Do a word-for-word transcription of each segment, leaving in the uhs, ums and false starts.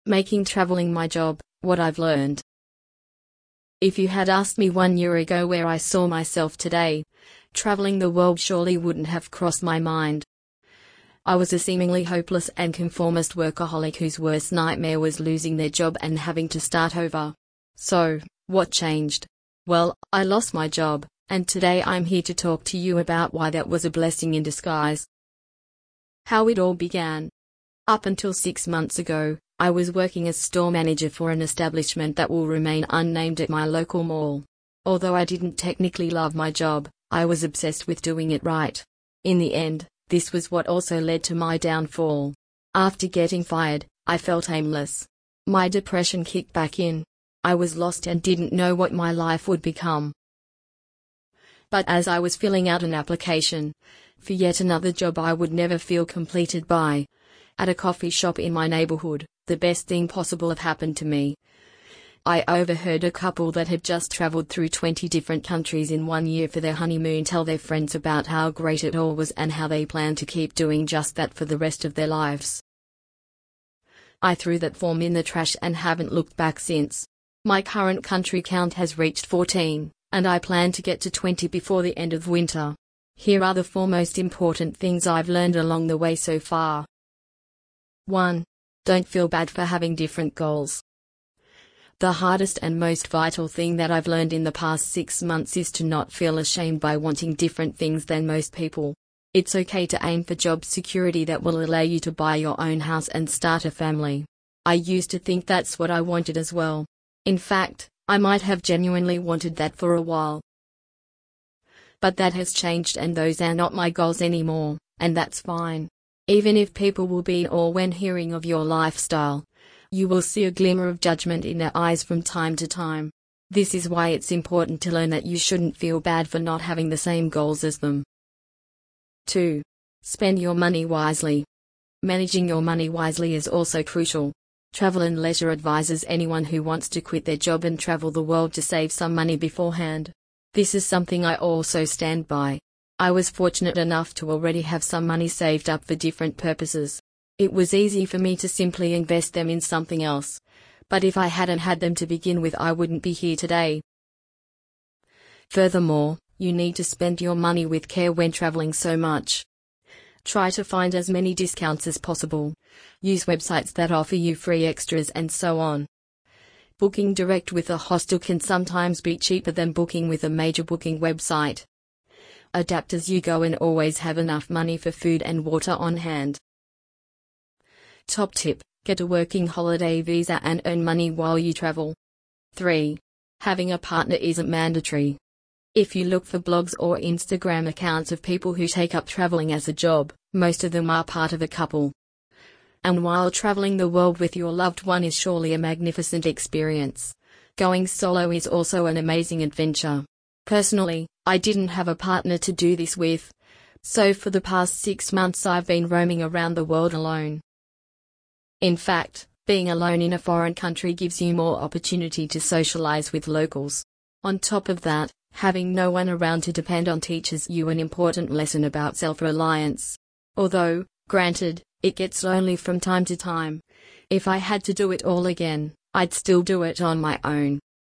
Making traveling my job, what I've learned. If you had asked me one year ago where I saw myself today, traveling the world surely wouldn't have crossed my mind. I was a seemingly hopeless and conformist workaholic whose worst nightmare was losing their job and having to start over. So, what changed? Well, I lost my job, and today I'm here to talk to you about why that was a blessing in disguise. How it all began. Up until six months ago, I was working as store manager for an establishment that will remain unnamed at my local mall. Although I didn't technically love my job, I was obsessed with doing it right. In the end, this was what also led to my downfall. After getting fired, I felt aimless. My depression kicked back in. I was lost and didn't know what my life would become. But as I was filling out an application for yet another job I would never feel completed by, at a coffee shop in my neighborhood, the best thing possible had happened to me. I overheard a couple that had just traveled through twenty different countries in one year for their honeymoon tell their friends about how great it all was and how they plan to keep doing just that for the rest of their lives. I threw that form in the trash and haven't looked back since. My current country count has reached fourteen, and I plan to get to twenty before the end of winter. Here are the four most important things I've learned along the way so far. one. Don't feel bad for having different goals. The hardest and most vital thing that I've learned in the past six months is to not feel ashamed by wanting different things than most people. It's okay to aim for job security that will allow you to buy your own house and start a family. I used to think that's what I wanted as well. In fact, I might have genuinely wanted that for a while. But that has changed and those are not my goals anymore, and that's fine. Even if people will be in awe when hearing of your lifestyle, you will see a glimmer of judgment in their eyes from time to time. This is why it's important to learn that you shouldn't feel bad for not having the same goals as them. two. Spend your money wisely. Managing your money wisely is also crucial. Travel and Leisure advises anyone who wants to quit their job and travel the world to save some money beforehand. This is something I also stand by. I was fortunate enough to already have some money saved up for different purposes. It was easy for me to simply invest them in something else. But if I hadn't had them to begin with, I wouldn't be here today. Furthermore, you need to spend your money with care when traveling so much. Try to find as many discounts as possible. Use websites that offer you free extras and so on. Booking direct with a hostel can sometimes be cheaper than booking with a major booking website. Adapt as you go and always have enough money for food and water on hand. Top tip: get a working holiday visa and earn money while you travel. three. Having a partner isn't mandatory. If you look for blogs or Instagram accounts of people who take up traveling as a job, most of them are part of a couple. And while traveling the world with your loved one is surely a magnificent experience, going solo is also an amazing adventure. Personally, I didn't have a partner to do this with, so for the past six months I've been roaming around the world alone. In fact, being alone in a foreign country gives you more opportunity to socialize with locals. On top of that, having no one around to depend on teaches you an important lesson about self-reliance. Although, granted, it gets lonely from time to time. If I had to do it all again, I'd still do it on my own.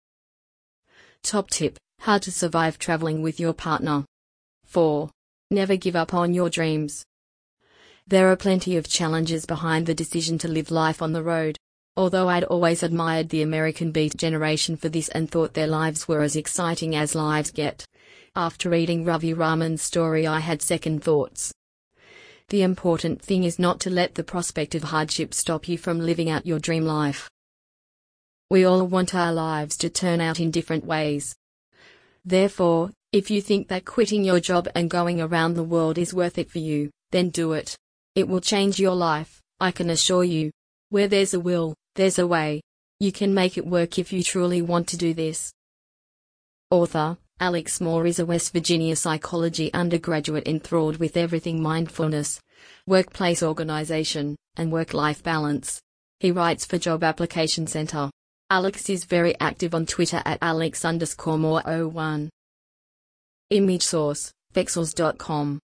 Top tip: how to survive traveling with your partner. four. Never give up on your dreams. There are plenty of challenges behind the decision to live life on the road. Although I'd always admired the American Beat generation for this and thought their lives were as exciting as lives get, after reading Ravi Raman's story I had second thoughts. The important thing is not to let the prospect of hardship stop you from living out your dream life. We all want our lives to turn out in different ways. Therefore, if you think that quitting your job and going around the world is worth it for you, then do it. It will change your life, I can assure you. Where there's a will, there's a way. You can make it work if you truly want to do this. Author: Alex Moore is a West Virginia psychology undergraduate enthralled with everything mindfulness, workplace organization, and work-life balance. He writes for Job Application Center. Alex is very active on Twitter at Alex underscore Moore oh one. Image source: Vexels dot com.